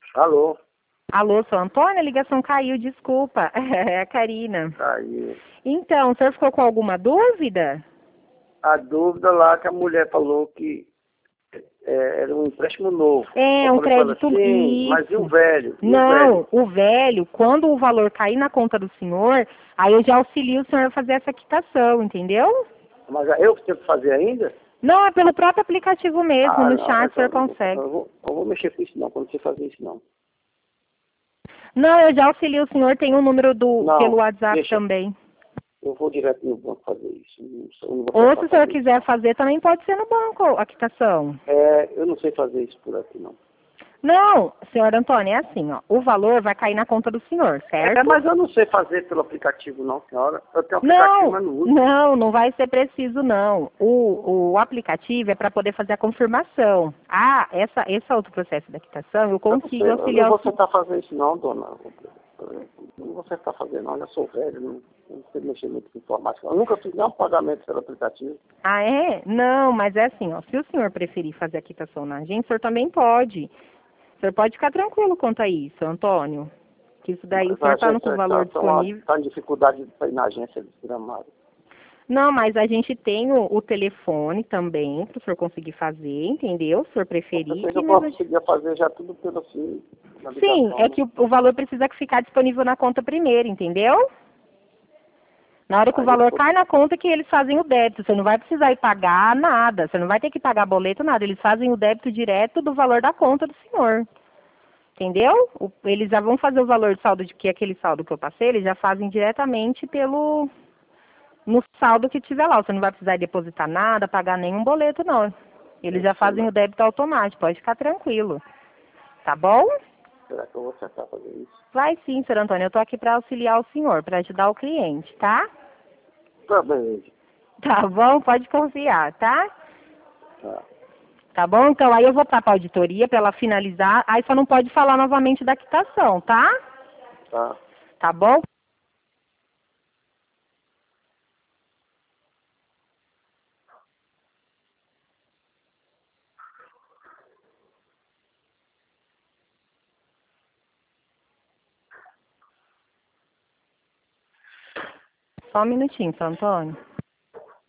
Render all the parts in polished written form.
Alô? Alô, sou Antônia? A ligação caiu, desculpa. É a Karina. Aí. Então, o senhor ficou com alguma dúvida? A dúvida lá que a mulher falou que era um empréstimo novo. É, Eu um falei pra ela, crédito sim, mas e o isso. velho? E o Não, velho? o velho, quando o valor cair na conta do senhor, aí eu já auxilio o senhor a fazer essa quitação, entendeu? Mas eu que tenho que fazer ainda? Não, é pelo próprio aplicativo mesmo, Ah, no não, chat o então senhor consegue. eu vou mexer com isso não, quando você fazer isso não. Não, eu já auxilio o senhor, tem um número pelo Não, WhatsApp deixa. também. Eu vou direto no banco fazer isso. Eu não vou Ou se tentar o senhor fazer isso. quiser fazer, também pode ser no banco a quitação. Eu não sei fazer isso por aqui não. Não, senhor Antônio, é assim, ó. O valor vai cair na conta do senhor, certo? Mas eu não sei fazer pelo aplicativo não, senhora. Eu tenho aplicativo, mas não uso. Não vai ser preciso, não. O aplicativo é para poder fazer a confirmação. Ah, esse outro processo da quitação, eu consigo Eu não auxiliar vou o senhor. tentar fazer isso não, dona. Eu não vou tentar fazer não, eu já sou velho, não sei mexer muito com informática. Eu nunca fiz nenhum pagamento pelo aplicativo. Ah, é? Não, mas é assim, ó. Se o senhor preferir fazer a quitação na agência, o senhor também pode. O senhor pode ficar tranquilo quanto a isso, Antônio. Que isso daí o Mas a senhor está com o agência valor disponível. tá em dificuldade para ir na agência de Gramado. Não, mas a gente tem o telefone também para o senhor conseguir fazer, entendeu? Se o senhor Eu preferir. pensei que eu conseguia fazer já tudo pelo assim, na Sim, ligação, é né? que o valor precisa ficar disponível na conta primeiro, entendeu? Na hora que o Aí eu valor vou, cai na conta que eles fazem o débito. Você não vai precisar ir pagar nada. Você não vai ter que pagar boleto, nada. Eles fazem o débito direto do valor da conta do senhor. Entendeu? Eles já vão fazer o valor de saldo, de que aquele saldo que eu passei, eles já fazem diretamente no saldo que tiver lá. Você não vai precisar depositar nada, pagar nenhum boleto, não. Eles já fazem o débito automático, pode ficar tranquilo. Tá bom? será que eu vou tentar fazer isso? Vai sim, senhor Antônio. Eu tô aqui para auxiliar o senhor, para ajudar o cliente, tá? Tá bem, Tá bom? Pode confiar, tá? tá. Tá bom? Então aí eu vou para a auditoria para ela finalizar. Aí só não pode falar novamente da quitação, tá? Tá. Tá bom? Só um minutinho, senhor Antônio.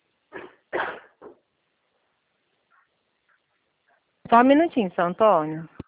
Só um minutinho, senhor Antônio.